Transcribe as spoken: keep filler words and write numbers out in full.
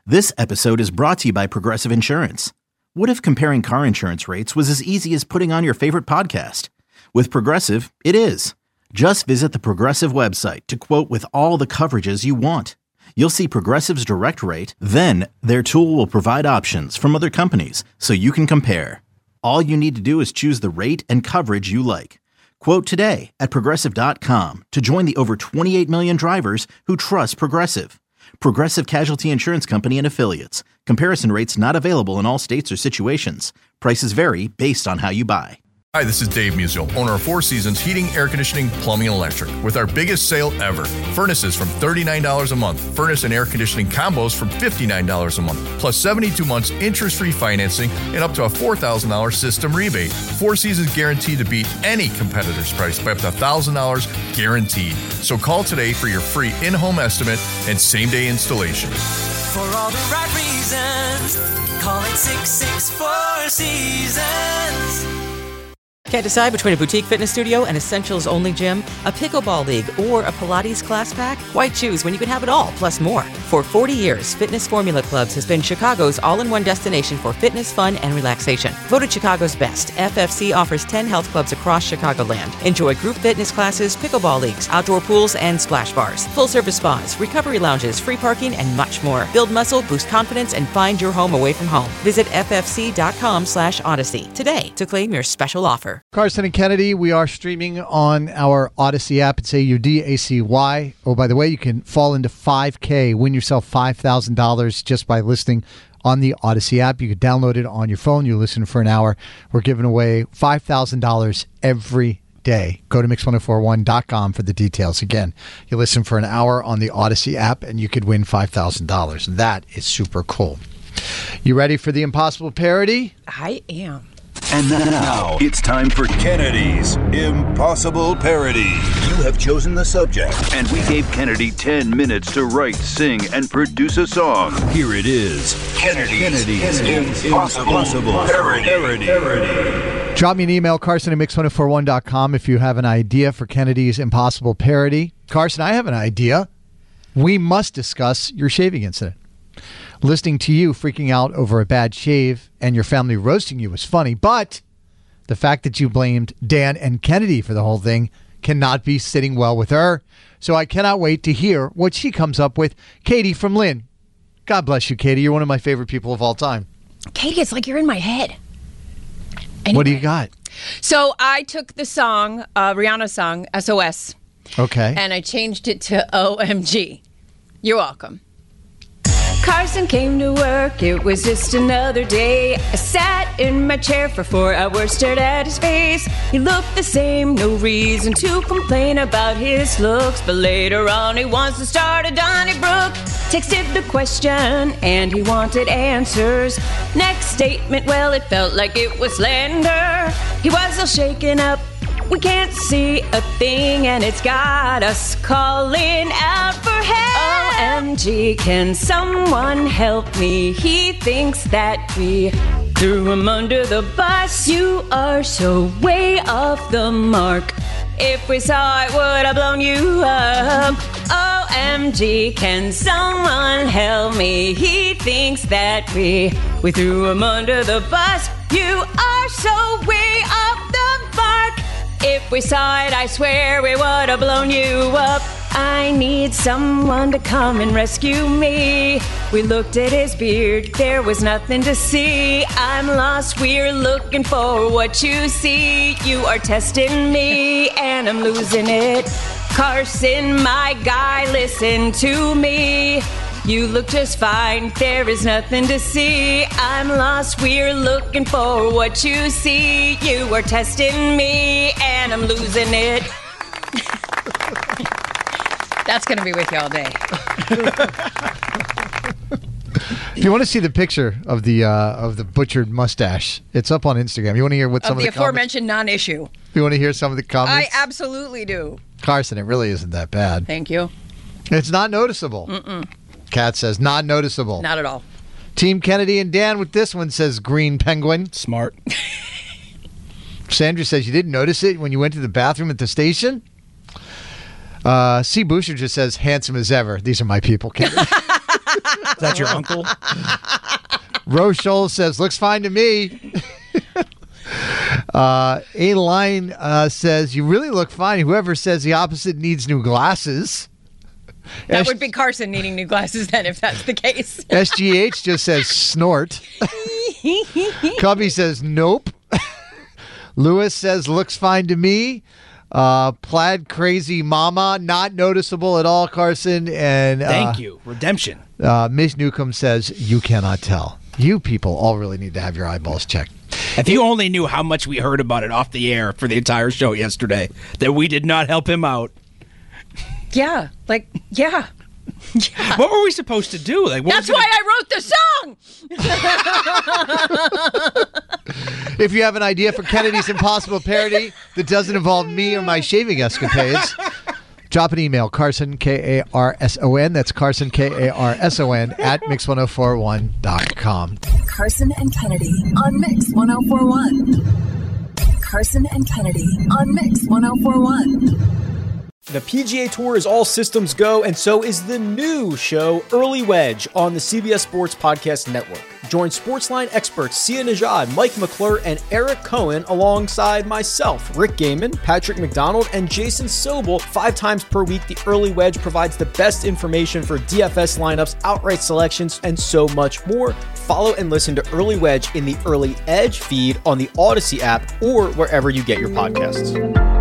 This episode is brought to you by Progressive Insurance. What if comparing car insurance rates was as easy as putting on your favorite podcast? With Progressive, it is. Just visit the Progressive website to quote with all the coverages you want. You'll see Progressive's direct rate, then their tool will provide options from other companies so you can compare. All you need to do is choose the rate and coverage you like. Quote today at Progressive dot com to join the over twenty-eight million drivers who trust Progressive. Progressive Casualty Insurance Company and Affiliates. Comparison rates not available in all states or situations. Prices vary based on how you buy. Hi, this is Dave Musial, owner of Four Seasons Heating, Air Conditioning, Plumbing, and Electric. With our biggest sale ever. Furnaces from thirty-nine dollars a month. Furnace and air conditioning combos from fifty-nine dollars a month. Plus seventy-two months interest-free financing and up to a four thousand dollars system rebate. Four Seasons guaranteed to beat any competitor's price by up to one thousand dollars guaranteed. So call today for your free in-home estimate and same-day installation. For all the right reasons, call it six six four Seasons. Can't decide between a boutique fitness studio, an essentials-only gym, a pickleball league, or a Pilates class pack? Why choose when you can have it all, plus more? For forty years, Fitness Formula Clubs has been Chicago's all-in-one destination for fitness, fun, and relaxation. Voted Chicago's best, F F C offers ten health clubs across Chicagoland. Enjoy group fitness classes, pickleball leagues, outdoor pools, and splash bars. Full-service spas, recovery lounges, free parking, and much more. Build muscle, boost confidence, and find your home away from home. Visit ffc.com slash Odyssey today to claim your special offer. Carson and Kennedy, we are streaming on our Odyssey app. It's A U D A C Y. Oh, by the way, you can fall into five K, win yourself five thousand dollars just by listening on the Odyssey app. You can download it on your phone. You listen for an hour. We're giving away five thousand dollars every day. Go to mix ten forty-one dot com for the details. Again, you listen for an hour on the Odyssey app, and you could win five thousand dollars. That is super cool. You ready for the Impossible Parody? I am. And now, it's time for Kennedy's Impossible Parody. You have chosen the subject, and we gave Kennedy ten minutes to write, sing, and produce a song. Here it is, Kennedy's, Kennedy's, Kennedy's Impossible, Impossible Parody. Parody. Drop me an email, Carson at mix ten forty-one dot com, if you have an idea for Kennedy's Impossible Parody. Carson, I have an idea. We must discuss your shaving incident. Listening to you freaking out over a bad shave and your family roasting you was funny, but the fact that you blamed Dan and Kennedy for the whole thing cannot be sitting well with her. So I cannot wait to hear what she comes up with. Katie from Lynn. God bless you, Katie. You're one of my favorite people of all time. Katie, it's like you're in my head. Anyway, what do you got? So I took the song, uh, Rihanna's song, S O S. Okay. And I changed it to O M G. You're welcome. Carson came to work, it was just another day. I sat in my chair for four hours, stared at his face. He looked the same, no reason to complain about his looks. But later on he wants to start a Donnybrook. Texted the question and he wanted answers. Next statement, well, it felt like it was slander. He was all shaken up. We can't see a thing, and it's got us calling out for help. O M G, can someone help me? He thinks that we threw him under the bus. You are so way off the mark. If we saw it, would have blown you up. O M G, can someone help me? He thinks that we we threw him under the bus. You are so way off the mark. If we saw it, I swear we would have blown you up. I need someone to come and rescue me. We looked at his beard, there was nothing to see. I'm lost, we're looking for what you see. You are testing me, and I'm losing it. Carson, my guy, listen to me. You look just fine, there is nothing to see. I'm lost, we're looking for what you see. You are testing me, and I'm losing it. That's going to be with you all day. If you want to see the picture of the uh, of the butchered mustache, it's up on Instagram. You want to hear what some of of the, the aforementioned comments? Non-issue. You want to hear some of the comments? I absolutely do. Carson, it really isn't that bad. Thank you. It's not noticeable. Mm-mm. Kat says, not noticeable. Not at all. Team Kennedy and Dan with this one, says Green Penguin. Smart. Sandra says, you didn't notice it when you went to the bathroom at the station? Uh, C. Boucher just says, handsome as ever. These are my people, Kennedy. Is that your uncle? Rochelle says, looks fine to me. uh, A Line uh, says, you really look fine. Whoever says the opposite needs new glasses. That S- would be Carson needing new glasses then, if that's the case. S G H just says snort. Cubby says nope. Lewis says looks fine to me. Uh, Plaid Crazy Mama, not noticeable at all, Carson. And uh, Thank you. Redemption. Uh, Miss Newcomb says you cannot tell. You people all really need to have your eyeballs checked. If you only knew how much we heard about it off the air for the entire show yesterday, that we did not help him out. Yeah, like, yeah. yeah. What were we supposed to do? Like, what That's was why gonna... I wrote the song! If you have an idea for Kennedy's Impossible parody that doesn't involve me or my shaving escapades, drop an email, Carson, K A R S O N. That's Carson, K A R S O N, at mix ten forty-one dot com. Carson and Kennedy on Mix ten forty-one. Carson and Kennedy on Mix ten forty-one. The P G A Tour is all systems go, and so is the new show, Early Wedge, on the C B S Sports Podcast Network. Join Sportsline experts Sia Nejad, Mike McClure, and Eric Cohen alongside myself, Rick Gaiman, Patrick McDonald, and Jason Sobel. Five times per week, the Early Wedge provides the best information for D F S lineups, outright selections, and so much more. Follow and listen to Early Wedge in the Early Edge feed on the Odyssey app or wherever you get your podcasts.